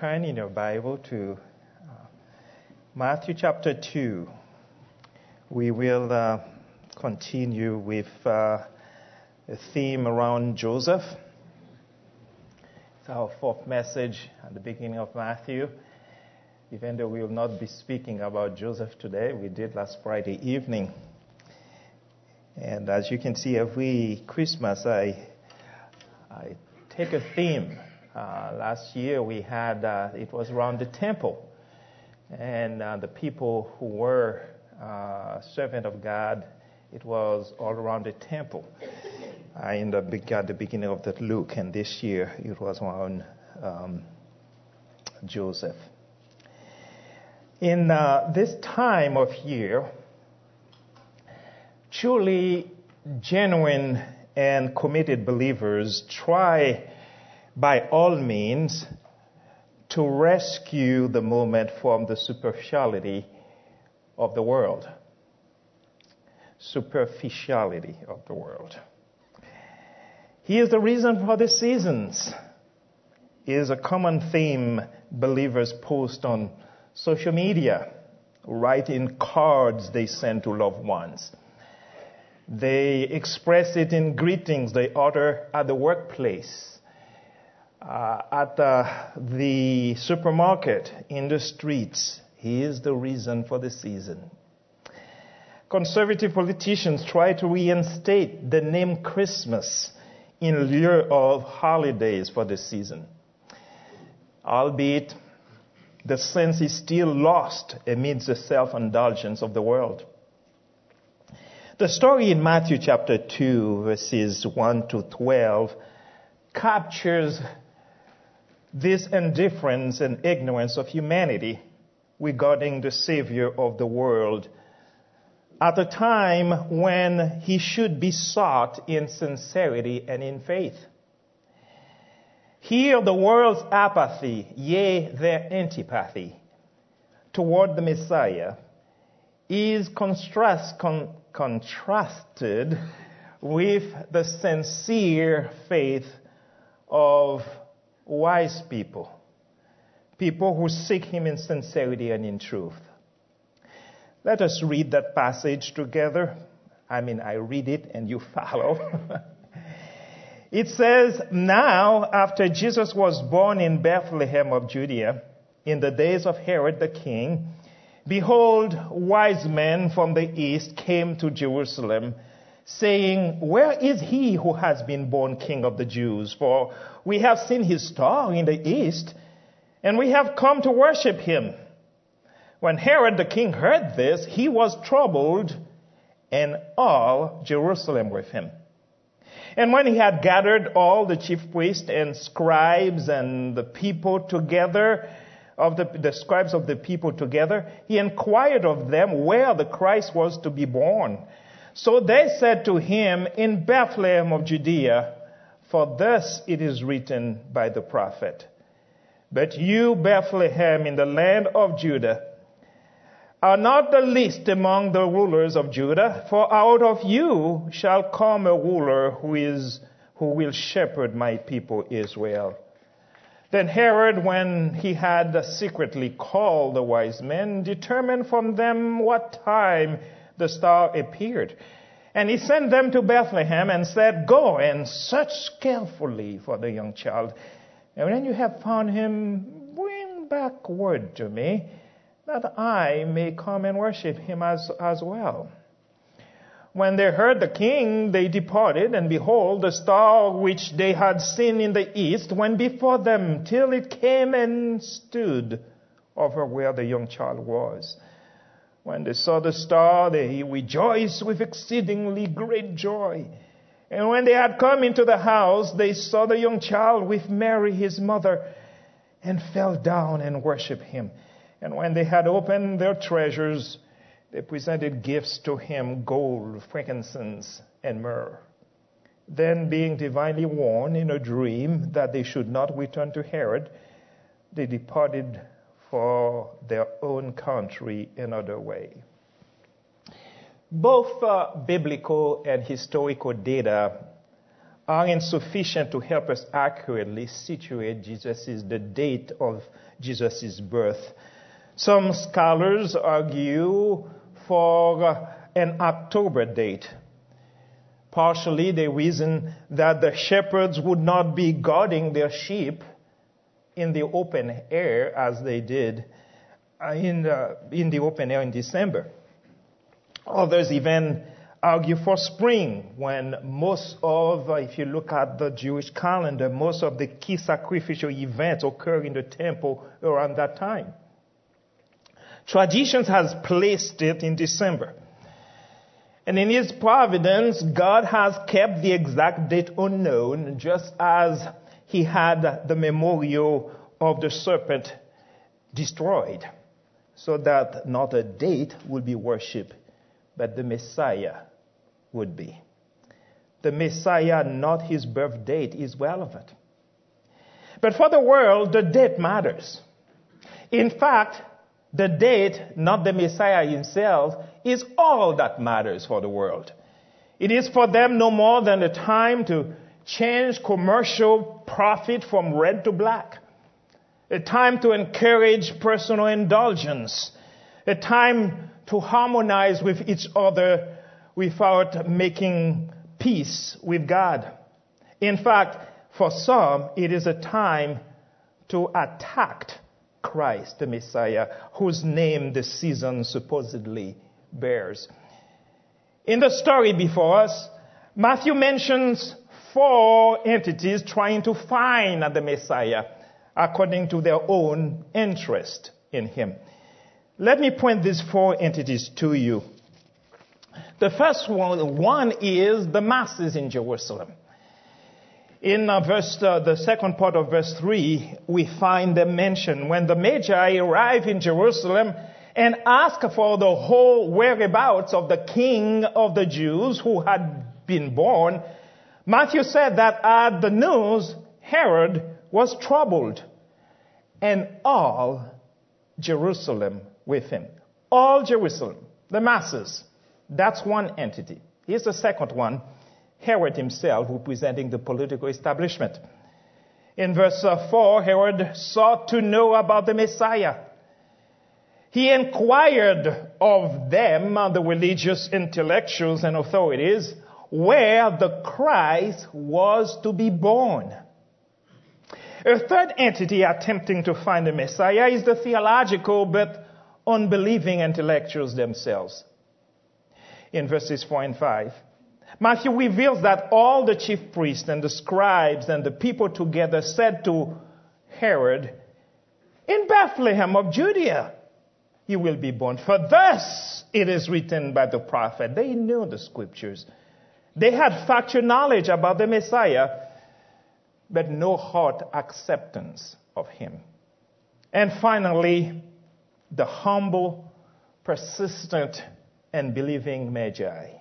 turn in your Bible to Matthew chapter 2. We will continue with a theme around Joseph. It's our fourth message at the beginning of Matthew. Even though we will not be speaking about Joseph today, we did last Friday evening. And as you can see, every Christmas I take a theme. Last year we had, it was around the temple. And the people who were servant of God, it was all around the temple. At the beginning of that Luke, and this year it was around Joseph. In this time of year, truly genuine and committed believers try by all means to rescue the moment from the superficiality of the world. Superficiality of the world. Here's the reason for the seasons. Is a common theme believers post on social media, write in cards they send to loved ones. They express it in greetings they utter at the workplace, at the supermarket, in the streets. Here's the reason for the season. Conservative politicians try to reinstate the name Christmas in lieu of holidays for the season. Albeit, the sense is still lost amidst the self-indulgence of the world. The story in Matthew chapter 2, verses 1 to 12, captures this indifference and ignorance of humanity regarding the Savior of the world at a time when he should be sought in sincerity and in faith. Here, the world's apathy, yea, their antipathy toward the Messiah is contrasted with the sincere faith of wise people, people who seek him in sincerity and in truth. Let us read that passage together. I read it and you follow. It says, "Now, after Jesus was born in Bethlehem of Judea, in the days of Herod the king, behold, wise men from the east came to Jerusalem, saying, 'Where is he who has been born King of the Jews? For we have seen his star in the east, and we have come to worship him.' When Herod the king heard this, he was troubled, and all Jerusalem with him. And when he had gathered all the chief priests and scribes and the people together, the scribes of the people together, he inquired of them where the Christ was to be born. So they said to him, 'In Bethlehem of Judea, for thus it is written by the prophet, But you, Bethlehem, in the land of Judah, are not the least among the rulers of Judah, for out of you shall come a ruler who will shepherd my people Israel.' Then Herod, when he had secretly called the wise men, determined from them what time the star appeared. And he sent them to Bethlehem and said, 'Go and search carefully for the young child. And when you have found him, bring back word to me, that I may come and worship him as well.' When they heard the king, they departed, and behold, the star which they had seen in the east went before them till it came and stood over where the young child was. When they saw the star, they rejoiced with exceedingly great joy. And when they had come into the house, they saw the young child with Mary his mother, and fell down and worshipped him. And when they had opened their treasures, they presented gifts to him, gold, frankincense, and myrrh. Then, being divinely warned in a dream that they should not return to Herod, they departed for their own country another way." Both biblical and historical data are insufficient to help us accurately situate the date of Jesus' birth. Some scholars argue for an October date. Partially, they reason that the shepherds would not be guarding their sheep in the open air as they did in the open air in December. Others even argue for spring, when if you look at the Jewish calendar, most of the key sacrificial events occur in the temple around that time. Traditions has placed it in December. And in His providence, God has kept the exact date unknown, just as He had the memorial of the serpent destroyed, so that not a date would be worshipped, but the Messiah would be. The Messiah, not His birth date, is relevant. But for the world, the date matters. In fact, the date, not the Messiah Himself, is all that matters for the world. It is for them no more than a time to change commercial profit from red to black, a time to encourage personal indulgence, a time to harmonize with each other without making peace with God. In fact, for some, it is a time to attack Christ, the Messiah, whose name the season supposedly bears. In the story before us, Matthew mentions 4 entities trying to find the Messiah according to their own interest in Him. Let me point these 4 entities to you. The first one is the masses in Jerusalem. In the second part of verse 3, we find them mentioned. When the Magi arrive in Jerusalem and ask for the whole whereabouts of the King of the Jews who had been born, Matthew said that at the news, Herod was troubled, and all Jerusalem with him. All Jerusalem, the masses. That's one entity. Here's the second one, Herod himself, representing the political establishment. In verse 4, Herod sought to know about the Messiah. He inquired of them, the religious intellectuals and authorities, where the Christ was to be born. A third entity attempting to find the Messiah is the theological but unbelieving intellectuals themselves. In verses 4 and 5, Matthew reveals that all the chief priests and the scribes and the people together said to Herod, "In Bethlehem of Judea He will be born, for thus it is written by the prophet." They knew the scriptures. They had factual knowledge about the Messiah, but no heart acceptance of Him. And finally, the humble, persistent, and believing Magi.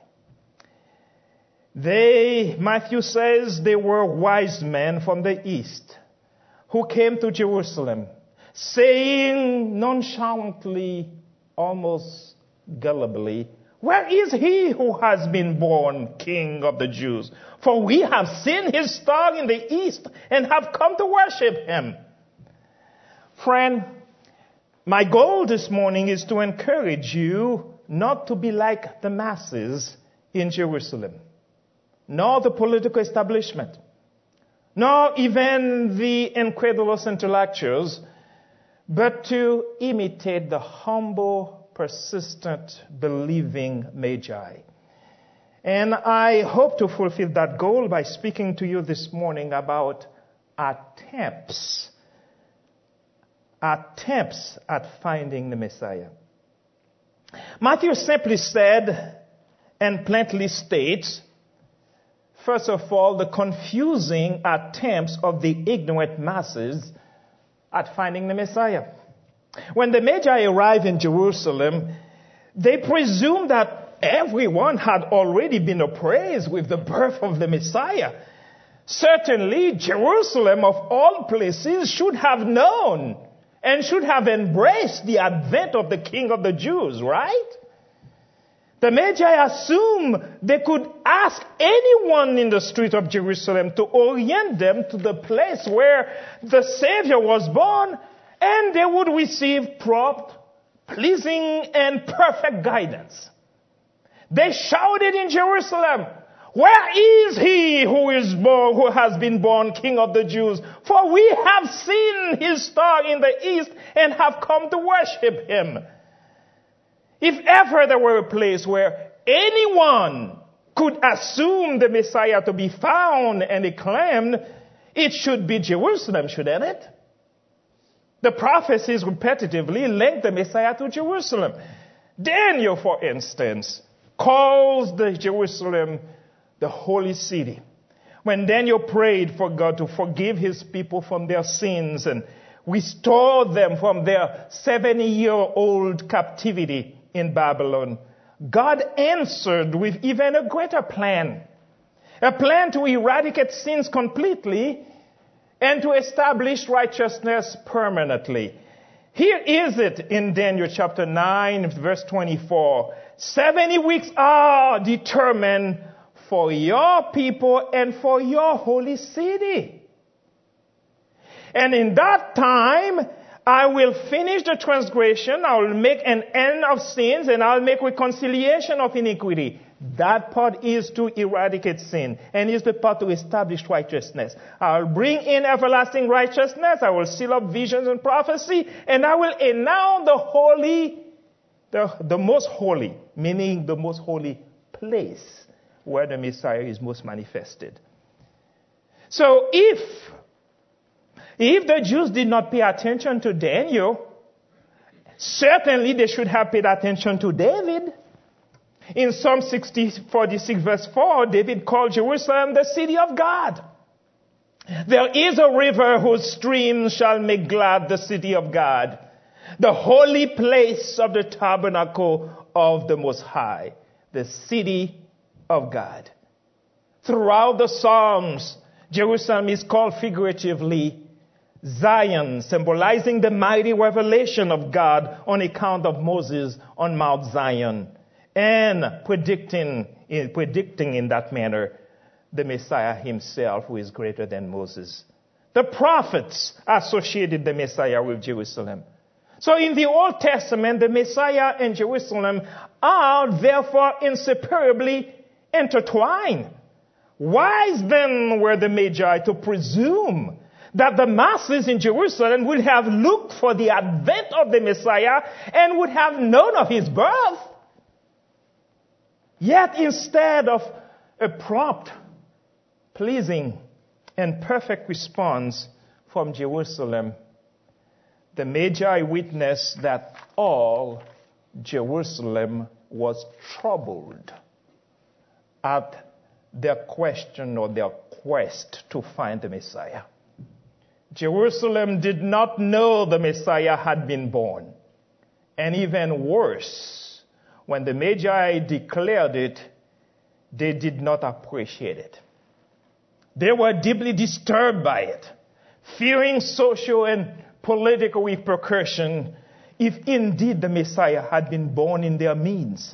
Matthew says, they were wise men from the east who came to Jerusalem, saying nonchalantly, almost gullibly, "Where is He who has been born King of the Jews? For we have seen His star in the east and have come to worship Him." Friend, my goal this morning is to encourage you not to be like the masses in Jerusalem, nor the political establishment, nor even the incredulous intellectuals, but to imitate the humble, persistent, believing Magi. And I hope to fulfill that goal by speaking to you this morning about attempts at finding the Messiah. Matthew simply said and plainly states, first of all, the confusing attempts of the ignorant masses at finding the Messiah. When the Magi arrived in Jerusalem, they presumed that everyone had already been appraised with the birth of the Messiah. Certainly, Jerusalem, of all places, should have known and should have embraced the advent of the King of the Jews, right? The Magi assumed they could ask anyone in the street of Jerusalem to orient them to the place where the Savior was born, and they would receive prompt, pleasing, and perfect guidance. They shouted in Jerusalem, "Where is he who has been born King of the Jews? For we have seen his star in the east and have come to worship him." If ever there were a place where anyone could assume the Messiah to be found and acclaimed, it should be Jerusalem, shouldn't it? The prophecies repetitively link the Messiah to Jerusalem. Daniel, for instance, calls the Jerusalem the holy city. When Daniel prayed for God to forgive his people from their sins and restore them from their 70-year-old captivity in Babylon, God answered with even a greater plan. A plan to eradicate sins completely and to establish righteousness permanently. Here is it in Daniel chapter 9, verse 24. 70 weeks are determined for your people and for your holy city. And in that time, I will finish the transgression, I will make an end of sins, and I'll make reconciliation of iniquity. That part is to eradicate sin, and is the part to establish righteousness. I'll bring in everlasting righteousness, I will seal up visions and prophecy, and I will announce the most holy, meaning the most holy place where the Messiah is most manifested. So if the Jews did not pay attention to Daniel, certainly they should have paid attention to David. In Psalm 46 verse 4, David called Jerusalem the city of God. There is a river whose streams shall make glad the city of God, the holy place of the tabernacle of the Most High, the city of God. Throughout the Psalms, Jerusalem is called figuratively Zion, symbolizing the mighty revelation of God on account of Moses on Mount Zion, and predicting in that manner the Messiah himself, who is greater than Moses. The prophets associated the Messiah with Jerusalem. So in the Old Testament, the Messiah and Jerusalem are therefore inseparably intertwined. Wise then were the Magi to presume that the masses in Jerusalem would have looked for the advent of the Messiah and would have known of his birth. Yet instead of a prompt, pleasing, and perfect response from Jerusalem, the Magi witnessed that all Jerusalem was troubled at their question or their quest to find the Messiah. Jerusalem did not know the Messiah had been born. And even worse, when the Magi declared it, they did not appreciate it. They were deeply disturbed by it, fearing social and political repercussion if indeed the Messiah had been born in their midst.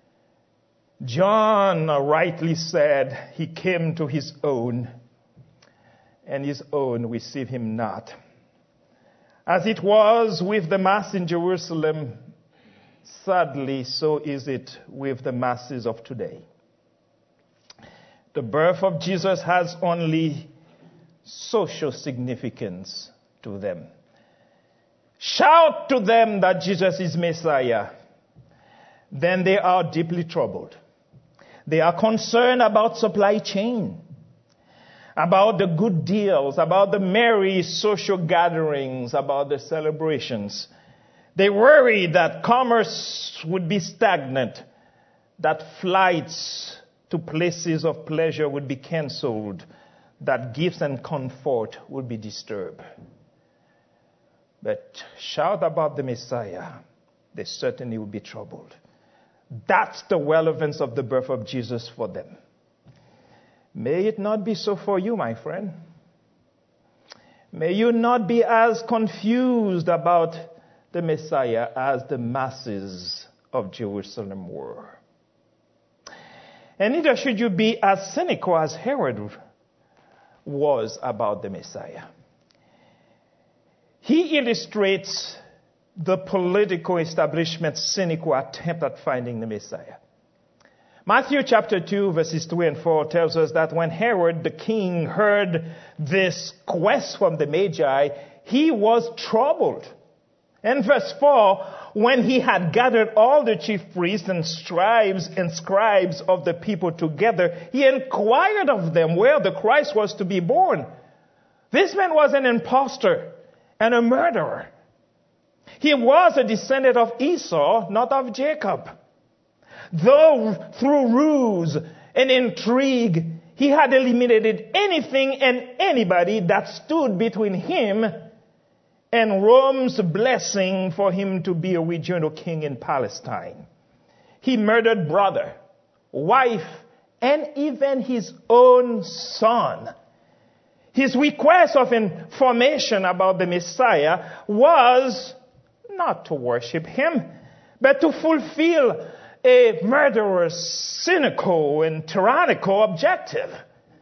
John rightly said he came to his own, and his own received him not. As it was with the mass in Jerusalem, sadly, so is it with the masses of today. The birth of Jesus has only social significance to them. Shout to them that Jesus is Messiah. Then they are deeply troubled. They are concerned about supply chain, about the good deals, about the merry social gatherings, about the celebrations. They worry that commerce would be stagnant, that flights to places of pleasure would be canceled, that gifts and comfort would be disturbed. But shout about the Messiah, they certainly would be troubled. That's the relevance of the birth of Jesus for them. May it not be so for you, my friend. May you not be as confused about the Messiah as the masses of Jerusalem were. And neither should you be as cynical as Herod was about the Messiah. He illustrates the political establishment's cynical attempt at finding the Messiah. Matthew chapter 2 verses 3 and 4 tells us that when Herod the king heard this quest from the Magi, he was troubled. And verse 4, when he had gathered all the chief priests and scribes of the people together, he inquired of them where the Christ was to be born. This man was an impostor and a murderer. He was a descendant of Esau, not of Jacob. Though through ruse and intrigue, he had eliminated anything and anybody that stood between him and Rome's blessing for him to be a regional king in Palestine. He murdered brother, wife, and even his own son. His request of information about the Messiah was not to worship him, but to fulfill a murderer's cynical and tyrannical objective.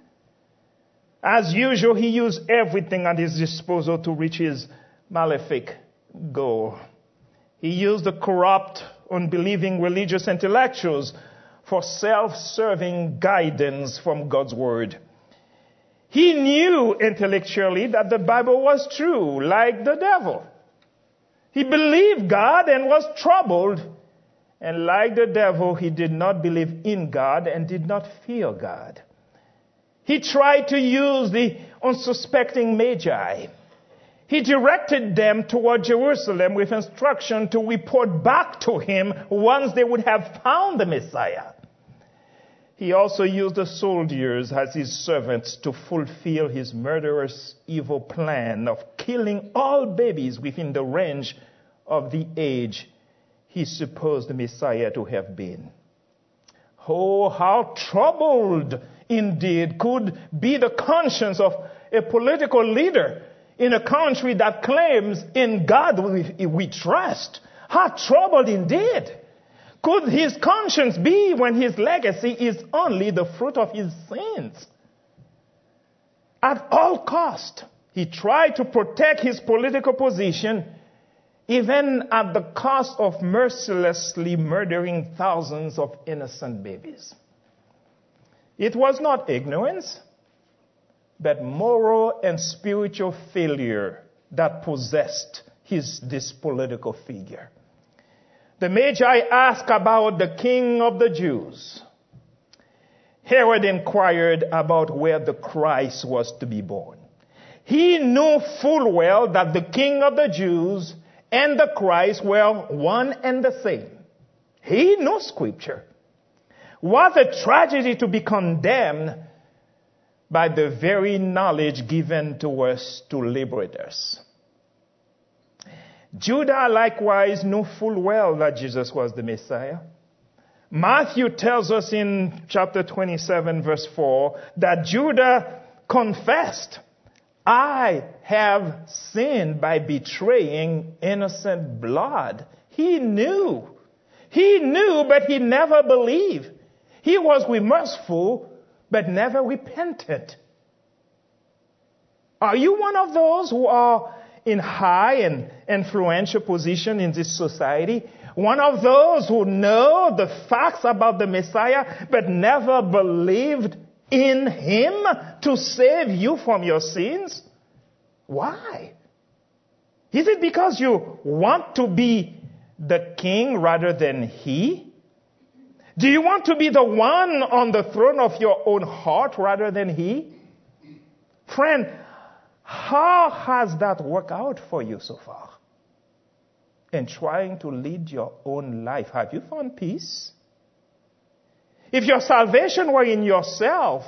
As usual, he used everything at his disposal to reach his malefic goal. He used the corrupt, unbelieving religious intellectuals for self-serving guidance from God's word. He knew intellectually that the Bible was true, like the devil. He believed God and was troubled. And like the devil, he did not believe in God and did not fear God. He tried to use the unsuspecting Magi. He directed them toward Jerusalem with instruction to report back to him once they would have found the Messiah. He also used the soldiers as his servants to fulfill his murderous evil plan of killing all babies within the range of the age he supposed the Messiah to have been. Oh, how troubled indeed could be the conscience of a political leader in a country that claims in God we trust. How troubled indeed could his conscience be when his legacy is only the fruit of his sins? At all cost, he tried to protect his political position, even at the cost of mercilessly murdering thousands of innocent babies. It was not ignorance, but moral and spiritual failure that possessed this political figure. The Magi asked about the King of the Jews. Herod inquired about where the Christ was to be born. He knew full well that the King of the Jews and the Christ were one and the same. He knew Scripture. What a tragedy to be condemned by the very knowledge given to us to liberate us. Judah likewise knew full well that Jesus was the Messiah. Matthew tells us in chapter 27 verse 4 that Judah confessed, "I have sinned by betraying innocent blood." He knew, but he never believed. He was remorseful, but never repentant. Are you one of those who are in high and influential position in this society? One of those who know the facts about the Messiah, but never believed in him to save you from your sins? Why? Is it because you want to be the king rather than he? Do you want to be the one on the throne of your own heart rather than he? Friend, how has that worked out for you so far? In trying to lead your own life, have you found peace? If your salvation were in yourself,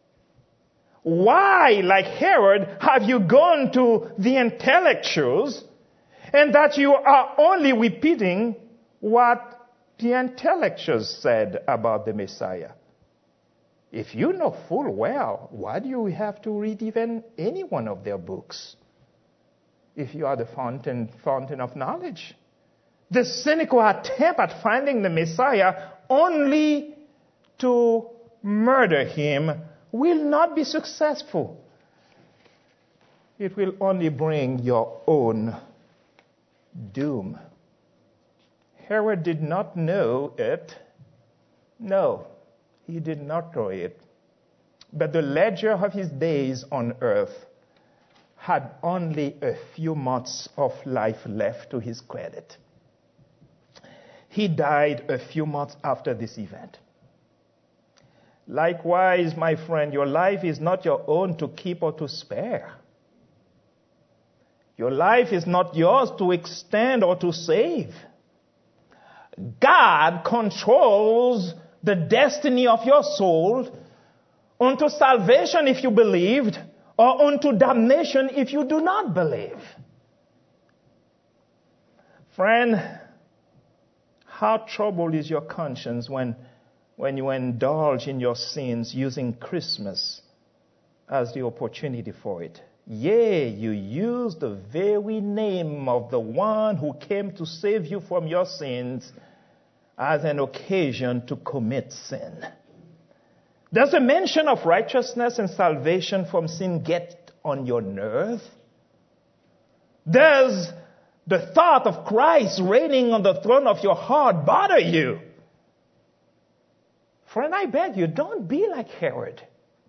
why, like Herod, have you gone to the intellectuals and that you are only repeating what the intellectuals said about the Messiah? If you know full well, why do you have to read even any one of their books? If you are the fountain of knowledge. The cynical attempt at finding the Messiah only to murder him will not be successful. It will only bring your own doom. Herod did not know it. No, he did not know it. But the ledger of his days on earth had only a few months of life left to his credit. He died a few months after this event. Likewise, my friend, your life is not your own to keep or to spare. Your life is not yours to extend or to save. God controls the destiny of your soul unto salvation if you believed, or unto damnation if you do not believe. Friend, how troubled is your conscience when you indulge in your sins using Christmas as the opportunity for it? Yea, you use the very name of the one who came to save you from your sins as an occasion to commit sin. Does the mention of righteousness and salvation from sin get on your nerve? Does the thought of Christ reigning on the throne of your heart bother you? Friend, I beg you, don't be like Herod.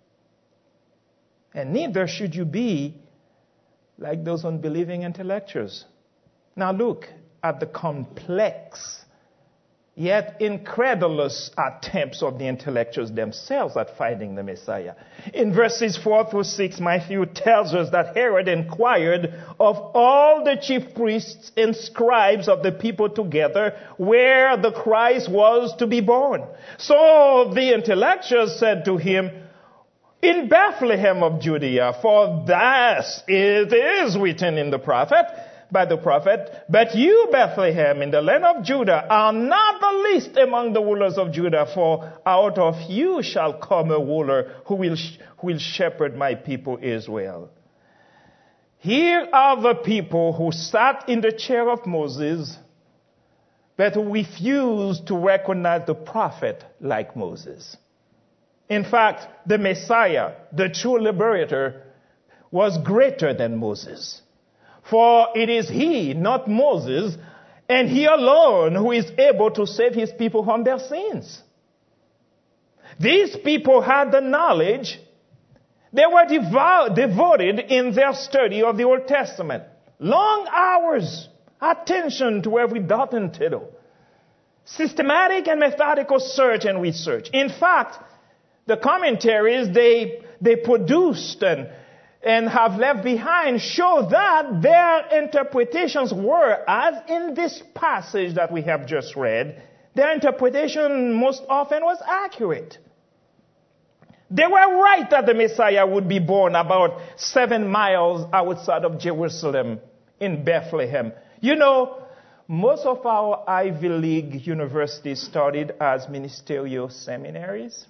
And neither should you be like those unbelieving intellectuals. Now look at the complex yet incredulous attempts of the intellectuals themselves at finding the Messiah. In verses 4 through 6, Matthew tells us that Herod inquired of all the chief priests and scribes of the people together where the Christ was to be born. So the intellectuals said to him, in Bethlehem of Judea, for thus it is written in the prophet, by the prophet, but you, Bethlehem, in the land of Judah, are not the least among the rulers of Judah, for out of you shall come a ruler who will shepherd my people Israel. Here are the people who sat in the chair of Moses, but who refused to recognize the prophet like Moses. In fact, the Messiah, the true liberator, was greater than Moses. For it is he, not Moses, and he alone who is able to save his people from their sins. These people had the knowledge. They were devoted in their study of the Old Testament. Long hours, attention to every dot and tittle. Systematic and methodical search and research. In fact, the commentaries they produced and have left behind show that their interpretations were, as in this passage that we have just read, their interpretation most often was accurate. They were right that the Messiah would be born about 7 miles outside of Jerusalem in Bethlehem. You know, most of our Ivy League universities started as ministerial seminaries.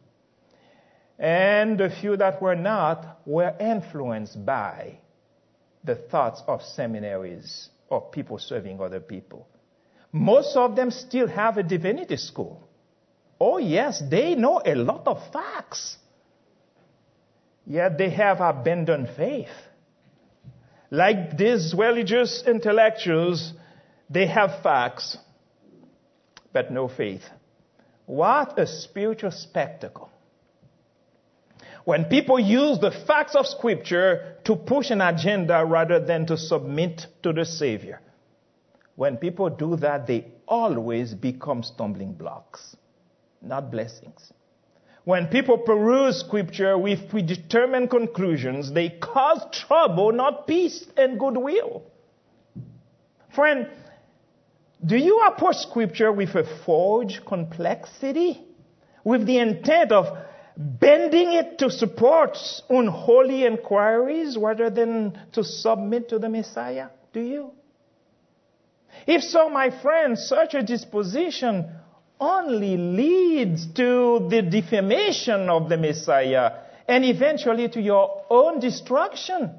And the few that were not were influenced by the thoughts of seminaries, of people serving other people. Most of them still have a divinity school. Oh yes, they know a lot of facts. Yet they have abandoned faith. Like these religious intellectuals, they have facts, but no faith. What a spiritual spectacle. When people use the facts of Scripture to push an agenda rather than to submit to the Savior. When people do that, they always become stumbling blocks, not blessings. When people peruse Scripture with predetermined conclusions, they cause trouble, not peace and goodwill. Friend, do you approach Scripture with a forged complexity, with the intent of bending it to support unholy inquiries rather than to submit to the Messiah? Do you? If so, my friend, such a disposition only leads to the defamation of the Messiah and eventually to your own destruction.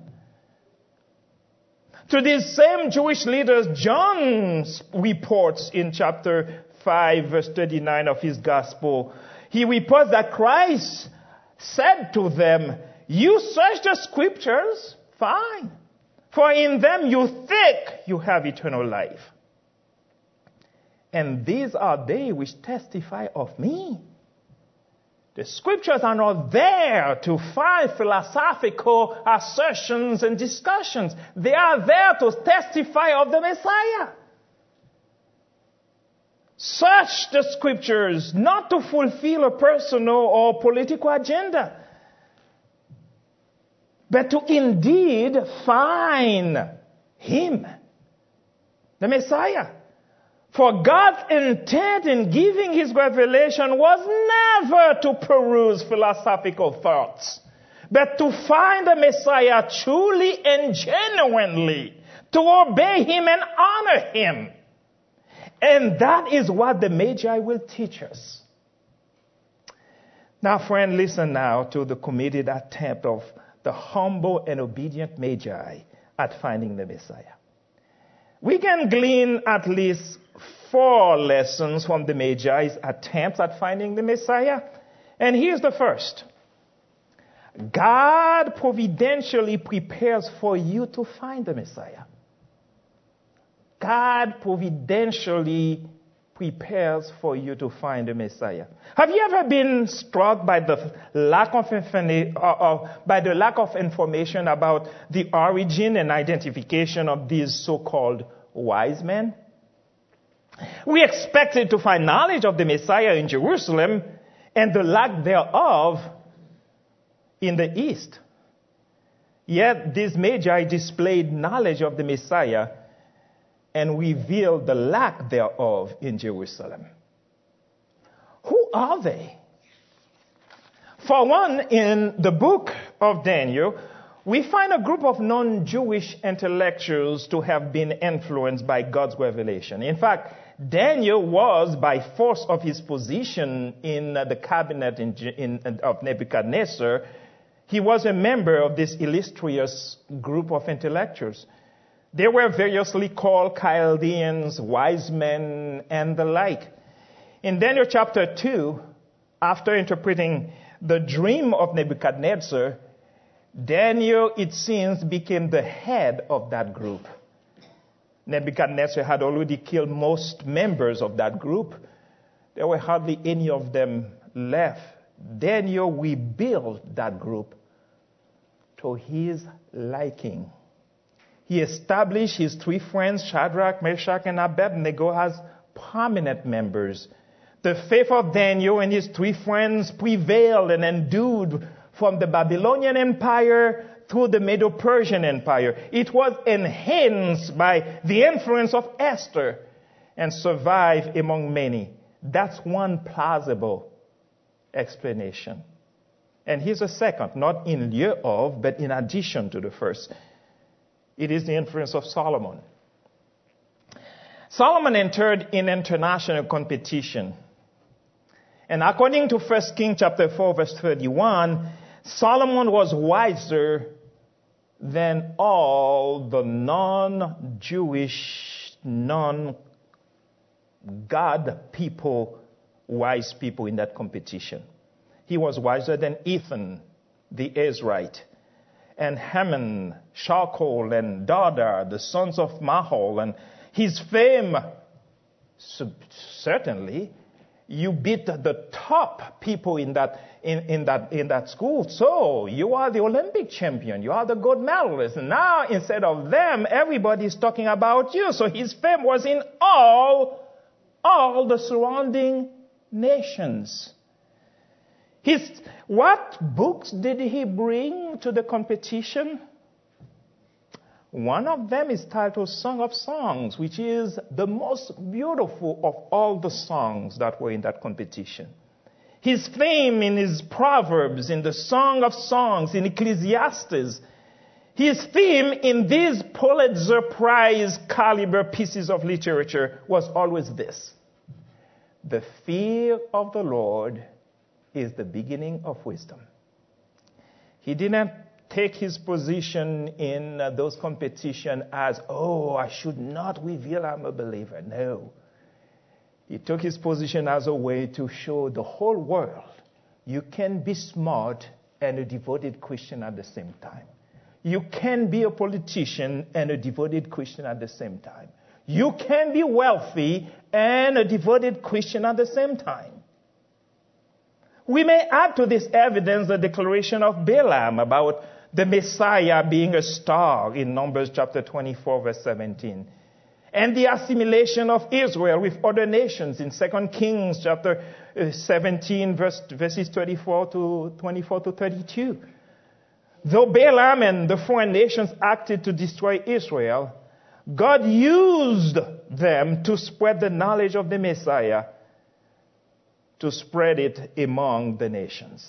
To these same Jewish leaders, John reports in chapter 5, verse 39 of his gospel, He reports that Christ said to them, you search the scriptures, fine, for in them you think you have eternal life. And these are they which testify of me. The scriptures are not there to find philosophical assertions and discussions. They are there to testify of the Messiah. Search the scriptures not to fulfill a personal or political agenda, but to indeed find Him, the Messiah. For God's intent in giving His revelation was never to peruse philosophical thoughts, but to find the Messiah truly and genuinely, to obey Him and honor Him. And that is what the Magi will teach us. Now, friend, listen now to the committed attempt of the humble and obedient Magi at finding the Messiah. We can glean at least 4 lessons from the Magi's attempts at finding the Messiah. And here's the first. God providentially prepares for you to find the Messiah. God providentially prepares for you to find the Messiah. Have you ever been struck by the lack of information about the origin and identification of these so-called wise men? We expected to find knowledge of the Messiah in Jerusalem and the lack thereof in the East. Yet these Magi displayed knowledge of the Messiah and revealed the lack thereof in Jerusalem. Who are they? For one, in the book of Daniel, we find a group of non-Jewish intellectuals to have been influenced by God's revelation. In fact, Daniel was, by force of his position in the cabinet of Nebuchadnezzar, he was a member of this illustrious group of intellectuals. They were variously called Chaldeans, wise men, and the like. In Daniel chapter 2, after interpreting the dream of Nebuchadnezzar, Daniel, it seems, became the head of that group. Nebuchadnezzar had already killed most members of that group. There were hardly any of them left. Daniel rebuilt that group to his liking. He established his 3 friends, Shadrach, Meshach, and Abednego, as prominent members. The faith of Daniel and his 3 friends prevailed and endured from the Babylonian Empire through the Medo-Persian Empire. It was enhanced by the influence of Esther and survived among many. That's one plausible explanation. And here's a second, not in lieu of, but in addition to the first. It is the influence of Solomon. Solomon entered in international competition. And according to 1 Kings chapter 4, verse 31, Solomon was wiser than all the non-Jewish, non-God people, wise people in that competition. He was wiser than Ethan, the Ezrahite, and Heman, Shalcol, and Dodar, the sons of Mahol. And his fame, certainly, you beat the top people in that school. So you are the Olympic champion. You are the gold medalist. And now, instead of them, everybody's talking about you. So his fame was in all the surrounding nations. What books did he bring to the competition? One of them is titled Song of Songs, which is the most beautiful of all the songs that were in that competition. His fame in his Proverbs, in the Song of Songs, in Ecclesiastes, his theme in these Pulitzer Prize caliber pieces of literature was always this: the fear of the Lord is the beginning of wisdom. He didn't take his position in those competitions as, I should not reveal I'm a believer. No. He took his position as a way to show the whole world you can be smart and a devoted Christian at the same time. You can be a politician and a devoted Christian at the same time. You can be wealthy and a devoted Christian at the same time. We may add to this evidence the declaration of Balaam about the Messiah being a star in Numbers chapter 24, verse 17. And the assimilation of Israel with other nations in 2 Kings chapter 17, verses 24 to 32. Though Balaam and the foreign nations acted to destroy Israel, God used them to spread the knowledge of the Messiah, to spread it among the nations.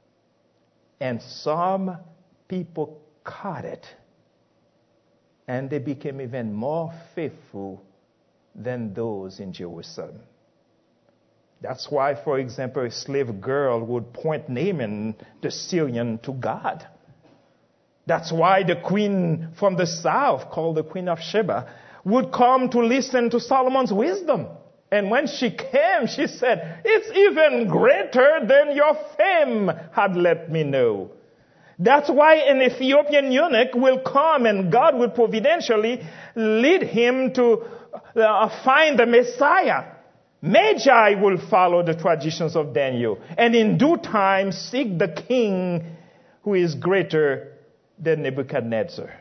And some people caught it, and they became even more faithful than those in Jerusalem. That's why, for example, a slave girl would point Naaman the Syrian to God. That's why the queen from the south, called the Queen of Sheba, would come to listen to Solomon's wisdom. And when she came, she said, "It's even greater than your fame had let me know." That's why an Ethiopian eunuch will come and God will providentially lead him to find the Messiah. Magi will follow the traditions of Daniel and in due time seek the king who is greater than Nebuchadnezzar.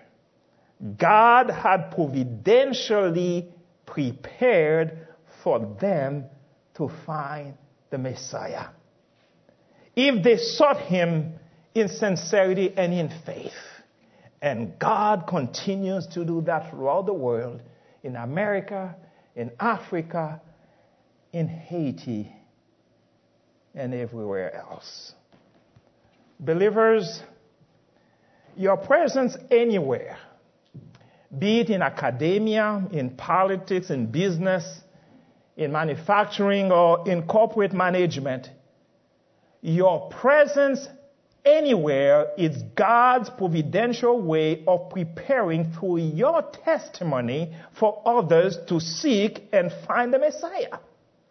God had providentially prepared for them to find the Messiah, if they sought him in sincerity and in faith. And God continues to do that throughout the world, in America, in Africa, in Haiti, and everywhere else. Believers, your presence anywhere, be it in academia, in politics, in business, in manufacturing, or in corporate management, your presence anywhere is God's providential way of preparing through your testimony for others to seek and find the Messiah.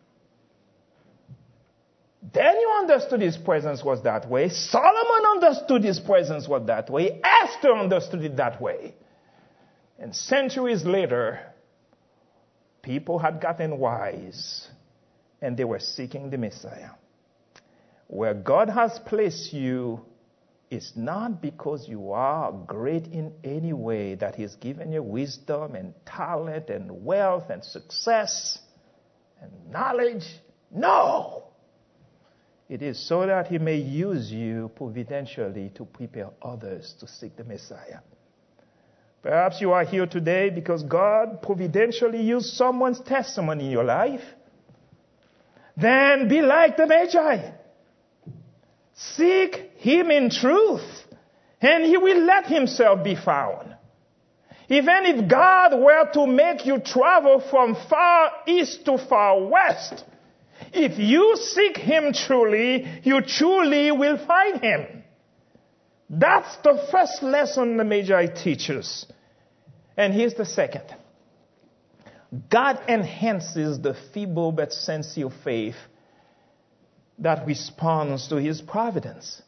Daniel understood his presence was that way. Solomon understood his presence was that way. Esther understood it that way. And centuries later, people had gotten wise and they were seeking the Messiah. Where God has placed you is not because you are great in any way, that He's given you wisdom and talent and wealth and success and knowledge. No! It is so that He may use you providentially to prepare others to seek the Messiah. Perhaps you are here today because God providentially used someone's testimony in your life. Then be like the Magi. Seek Him in truth, and He will let Himself be found. Even if God were to make you travel from far east to far west, if you seek Him truly, you truly will find Him. That's the first lesson the Magi teaches. And here's the second. God enhances the feeble but sincere faith that responds to His providence.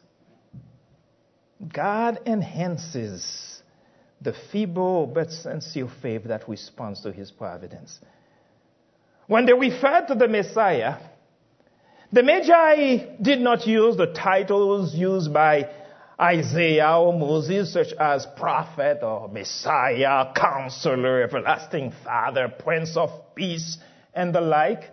God enhances the feeble but sincere faith that responds to His providence. When they referred to the Messiah, the Magi did not use the titles used by Isaiah or Moses, such as prophet or Messiah, counselor, everlasting Father, Prince of Peace, and the like.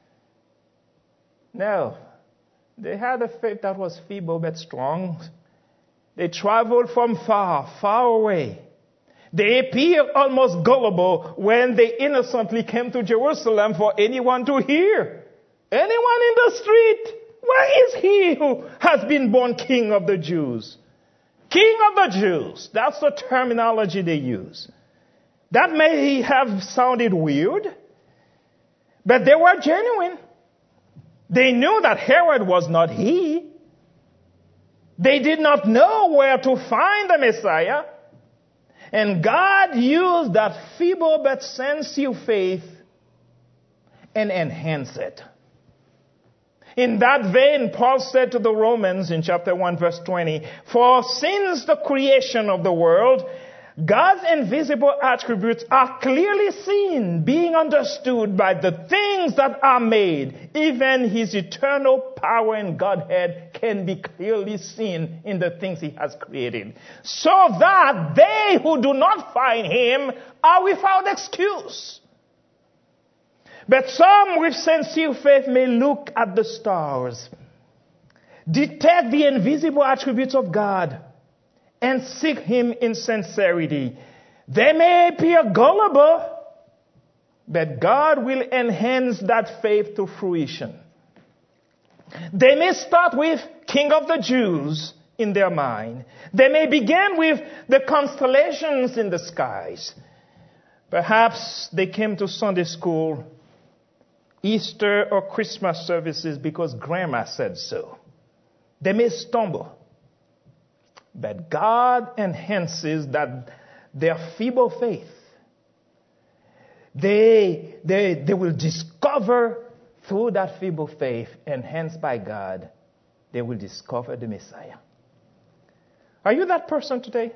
No. They had a faith that was feeble but strong. They traveled from far, far away. They appeared almost gullible when they innocently came to Jerusalem for anyone to hear. Anyone in the street, where is He who has been born King of the Jews? King of the Jews. That's the terminology they use. That may have sounded weird, but they were genuine. They knew that Herod was not He. They did not know where to find the Messiah. And God used that feeble but sincere faith and enhance it. In that vein, Paul said to the Romans in chapter 1 verse 20, "For since the creation of the world, God's invisible attributes are clearly seen, being understood by the things that are made. Even his eternal power and Godhead can be clearly seen in the things he has created, so that they who do not find him are without excuse. But some with sincere faith may look at the stars, detect the invisible attributes of God, and seek him in sincerity. They may appear gullible, but God will enhance that faith to fruition. They may start with King of the Jews in their mind. They may begin with the constellations in the skies. Perhaps they came to Sunday school, Easter or Christmas services because grandma said so. They may stumble. But God enhances their feeble faith. They will discover through that feeble faith, enhanced by God, they will discover the Messiah. Are you that person today?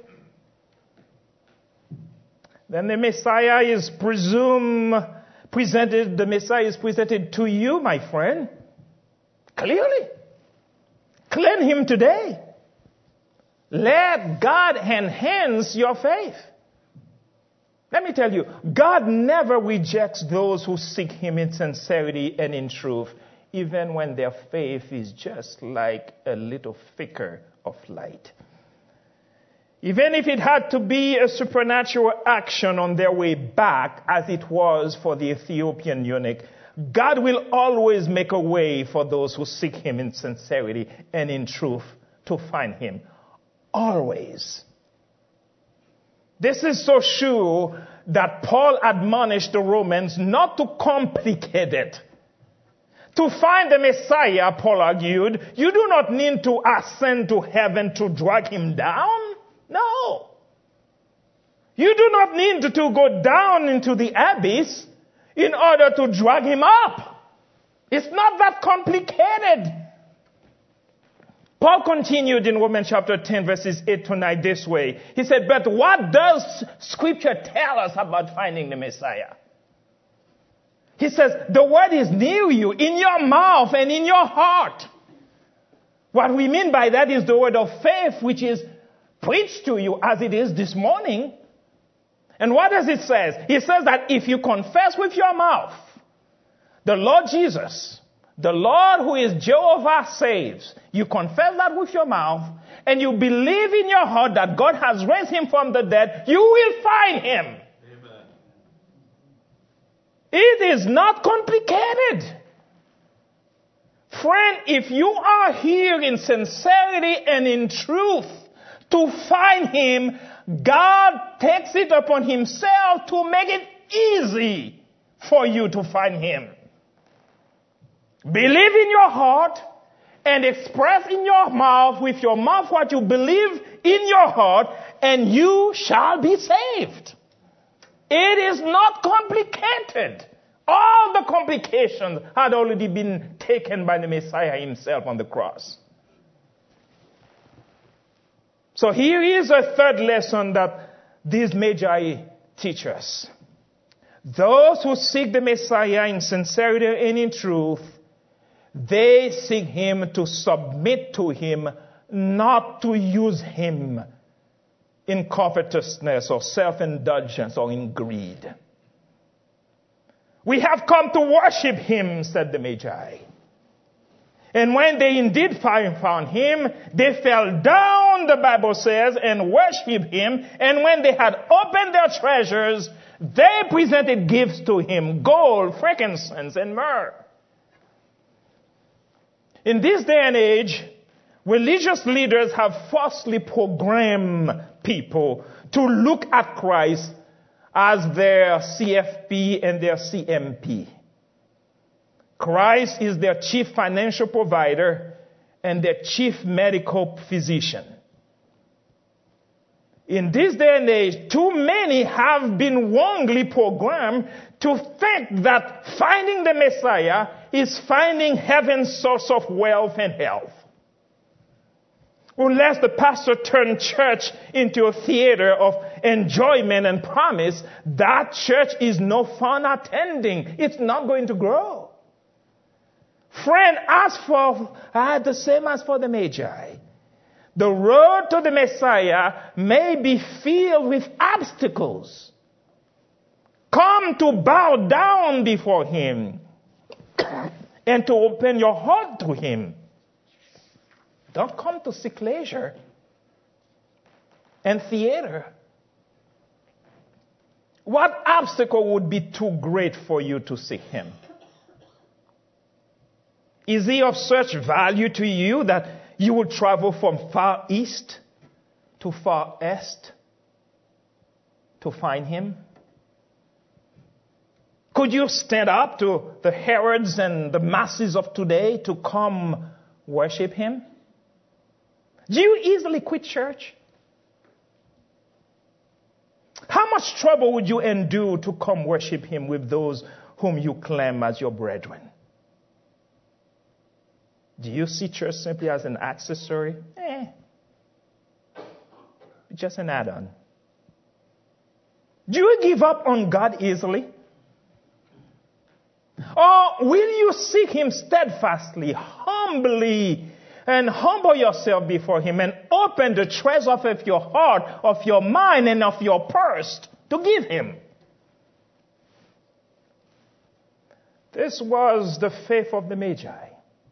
Then the Messiah is presented to you, my friend. Clearly. Claim him today. Let God enhance your faith. Let me tell you, God never rejects those who seek him in sincerity and in truth, even when their faith is just like a little flicker of light. Even if it had to be a supernatural action on their way back, as it was for the Ethiopian eunuch, God will always make a way for those who seek him in sincerity and in truth to find him. Always. This is so sure that Paul admonished the Romans not to complicate it. To find the Messiah, Paul argued, you do not need to ascend to heaven to drag him down. No. You do not need to go down into the abyss in order to drag him up. It's not that complicated. Paul continued in Romans chapter 10 verses 8 to 9 this way. He said, but what does Scripture tell us about finding the Messiah? He says, the word is near you, in your mouth and in your heart. What we mean by that is the word of faith, which is preached to you as it is this morning. And what does it say? It says that if you confess with your mouth the Lord Jesus, the Lord who is Jehovah saves, you confess that with your mouth, and you believe in your heart that God has raised him from the dead, you will find him. Amen. It is not complicated. Friend, if you are here in sincerity and in truth to find him, God takes it upon himself to make it easy for you to find him. Believe in your heart and express in your mouth, with your mouth, what you believe in your heart, and you shall be saved. It is not complicated. All the complications had already been taken by the Messiah himself on the cross. So here is a third lesson that these Magi teach us. Those who seek the Messiah in sincerity and in truth, they seek him to submit to him, not to use him in covetousness or self-indulgence or in greed. We have come to worship him, said the Magi. And when they indeed found him, they fell down, the Bible says, and worshiped him. And when they had opened their treasures, they presented gifts to him, gold, frankincense, and myrrh. In this day and age, religious leaders have falsely programmed people to look at Christ as their CFP and their CMP. Christ is their chief financial provider and their chief medical physician. In this day and age, too many have been wrongly programmed to think that finding the Messiah is finding heaven's source of wealth and health. Unless the pastor turned church into a theater of enjoyment and promise, that church is no fun attending. It's not going to grow. Friend, the same as for the Magi. The road to the Messiah may be filled with obstacles. Come to bow down before Him and to open your heart to Him. Don't come to seek leisure and theater. What obstacle would be too great for you to seek Him? Is He of such value to you that you would travel from far east to far east to find Him? Could you stand up to the Herods and the masses of today to come worship Him? Do you easily quit church? How much trouble would you endure to come worship Him with those whom you claim as your brethren? Do you see church simply as an accessory? Just an add-on. Do you give up on God easily? Or will you seek Him steadfastly, humbly, and humble yourself before Him and open the treasures of your heart, of your mind, and of your purse to give Him? This was the faith of the Magi.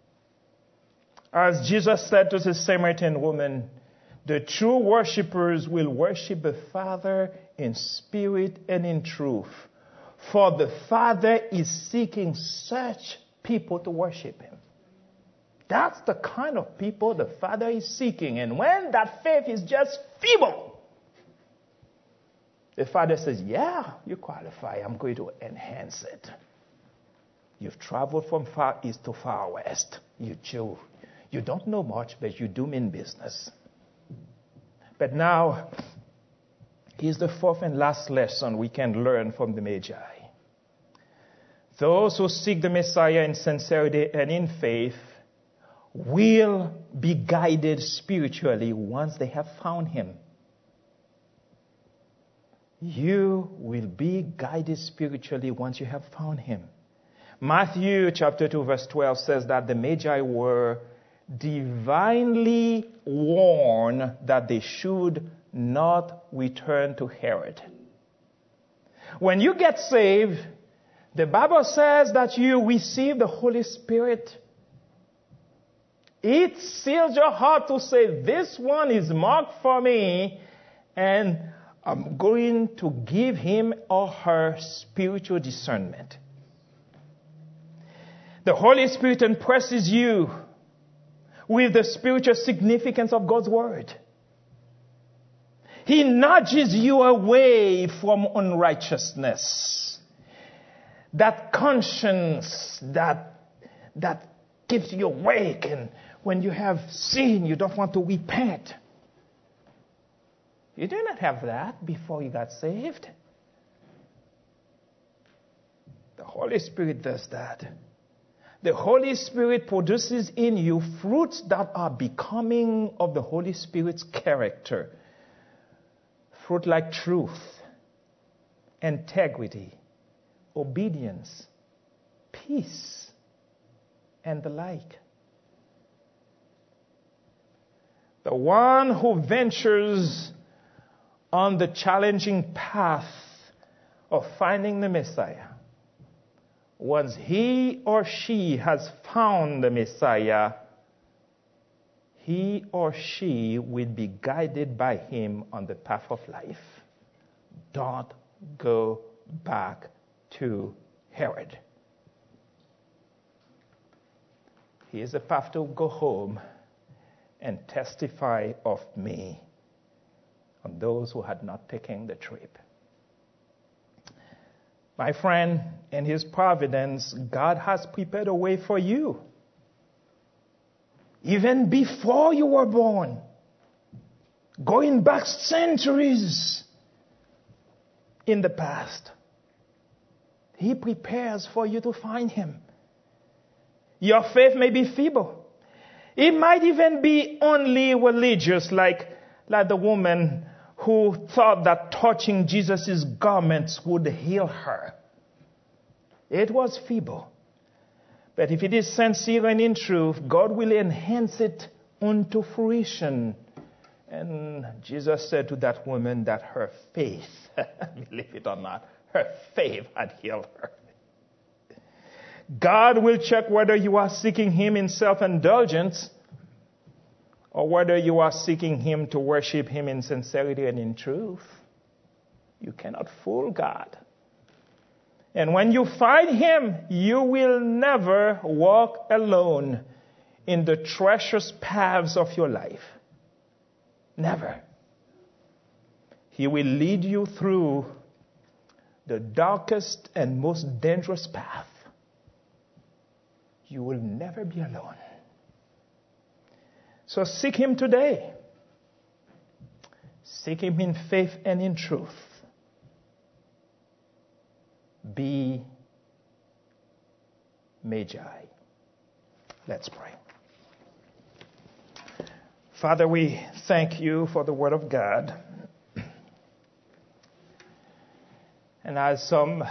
As Jesus said to the Samaritan woman, the true worshipers will worship the Father in spirit and in truth. For the Father is seeking such people to worship Him. That's the kind of people the Father is seeking. And when that faith is just feeble, the Father says, yeah, you qualify. I'm going to enhance it. You've traveled from far east to far west. You Jew. You don't know much, but you do mean business. But now, here's the fourth and last lesson we can learn from the Magi. Those who seek the Messiah in sincerity and in faith will be guided spiritually once they have found Him. You will be guided spiritually once you have found Him. Matthew chapter 2 verse 12 says that the Magi were divinely warned that they should not return to Herod. When you get saved, the Bible says that you receive the Holy Spirit. It seals your heart to say, this one is marked for me, and I'm going to give him or her spiritual discernment. The Holy Spirit impresses you with the spiritual significance of God's Word. He nudges you away from unrighteousness. That conscience that keeps you awake, and when you have sin, you don't want to repent. You did not have that before you got saved. The Holy Spirit does that. The Holy Spirit produces in you fruits that are becoming of the Holy Spirit's character. Fruit like truth, integrity, obedience, peace, and the like. The one who ventures on the challenging path of finding the Messiah, once he or she has found the Messiah, he or she will be guided by Him on the path of life. Don't go back to Herod. Here's the path to go home and testify of me on those who had not taken the trip. My friend, in His providence, God has prepared a way for you. Even before you were born, going back centuries in the past, He prepares for you to find him. Your faith may be feeble. It might even be only religious, like the woman who thought that touching Jesus' garments would heal her. It was feeble. But if it is sincere and in truth, God will enhance it unto fruition. And Jesus said to that woman that her faith, believe it or not, her faith had healed her. God will check whether you are seeking him in self-indulgence or whether you are seeking him to worship him in sincerity and in truth. You cannot fool God. And when you find him, you will never walk alone in the treacherous paths of your life. Never. He will lead you through the darkest and most dangerous path. You will never be alone. So seek him today. Seek him in faith and in truth. Be Magi. Let's pray. Father, we thank you for the Word of God. And as some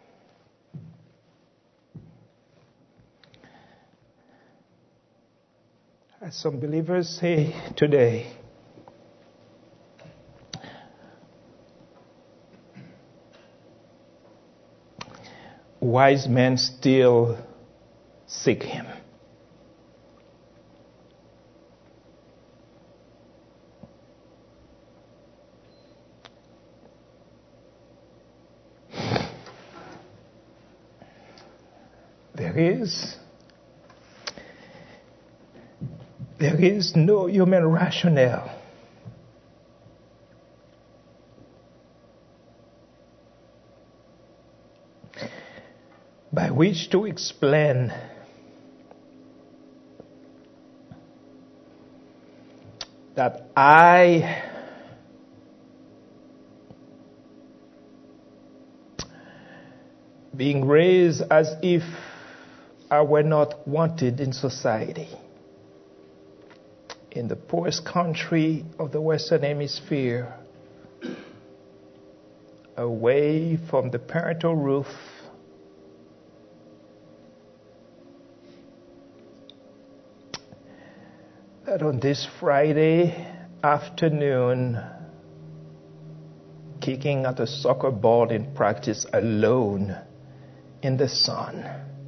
believers say today, wise men still seek him. There is no human rationale by which to explain that I being raised as if I were not wanted in society, in the poorest country of the Western Hemisphere, away from the parental roof, that on this Friday afternoon, kicking at a soccer ball in practice alone in the sun,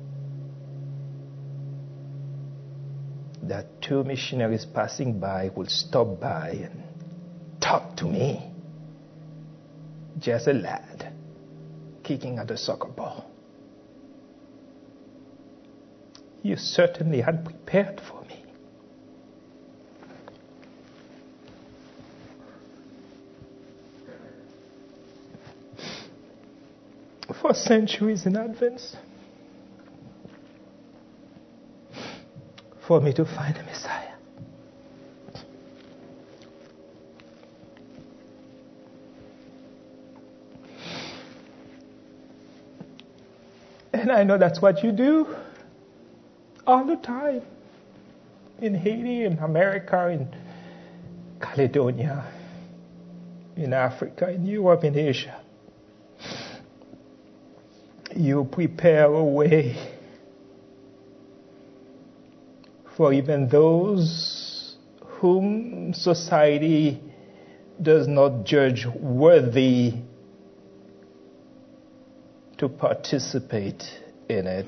that two missionaries passing by will stop by and talk to me. Just a lad kicking at a soccer ball. You certainly had prepared for me. For centuries in advance, for me to find the Messiah. And I know that's what you do all the time in Haiti, in America, in Caledonia, in Africa, in Europe, in Asia. You prepare a way for even those whom society does not judge worthy to participate in it.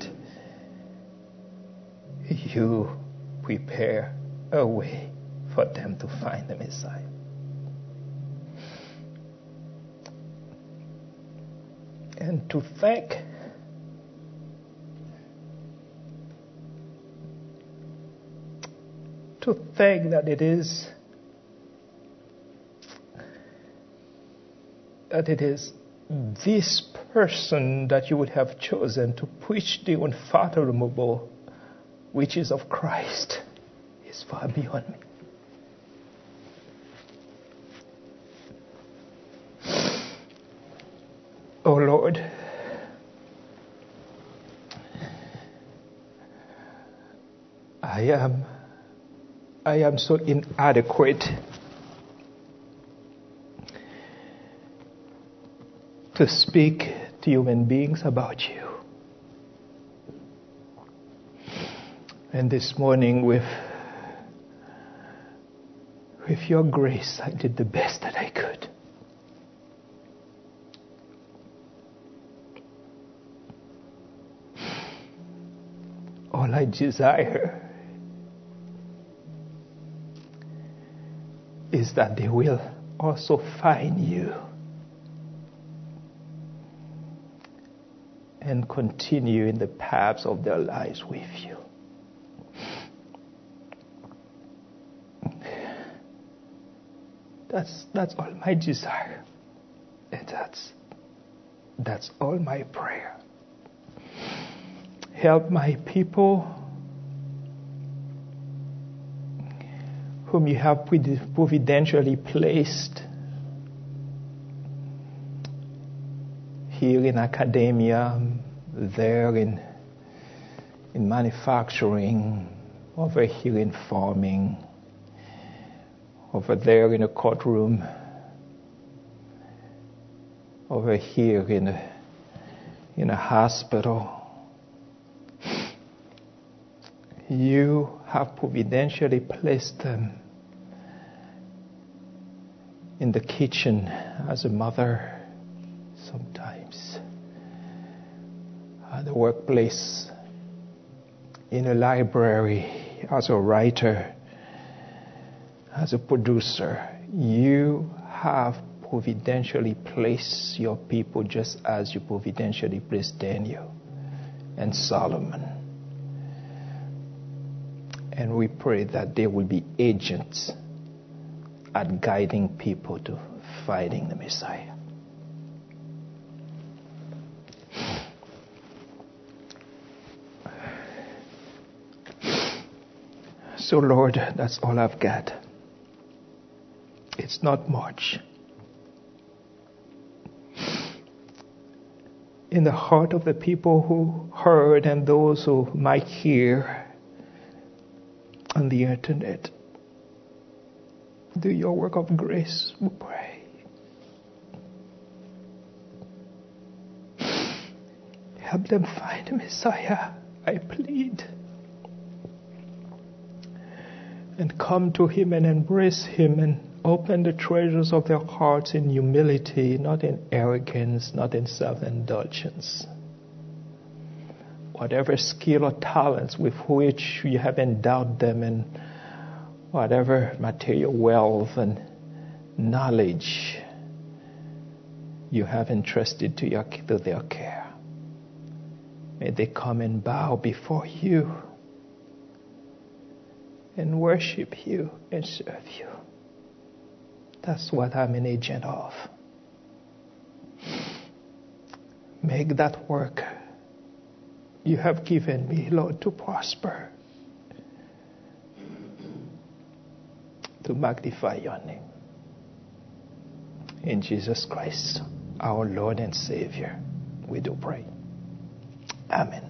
You prepare a way for them to find the Messiah. And to think that it is this person that you would have chosen to preach the unfathomable, which is of Christ, is far beyond me. Oh Lord, I am so inadequate to speak to human beings about you. And this morning, with your grace, I did the best that I could. All I desire is that they will also find you and continue in the paths of their lives with you. That's all my desire. And that's all my prayer. Help my people whom you have providentially placed here in academia, there in manufacturing, over here in farming, over there in a courtroom, over here in a hospital. You have providentially placed them in the kitchen as a mother, sometimes at the workplace, in a library, as a writer, as a producer. You have providentially placed your people just as you providentially placed Daniel and Solomon. And we pray that they will be agents at guiding people to finding the Messiah. So, Lord, that's all I've got. It's not much. In the heart of the people who heard and those who might hear on the internet, do your work of grace, we pray. Help them find the Messiah, I plead. And come to him and embrace him and open the treasures of their hearts in humility, not in arrogance, not in self-indulgence. Whatever skill or talents with which you have endowed them, and whatever material wealth and knowledge you have entrusted to their care, may they come and bow before you and worship you and serve you. That's what I'm an agent of. Make that work you have given me, Lord, to prosper, to magnify your name. In Jesus Christ, our Lord and Savior, we do pray. Amen.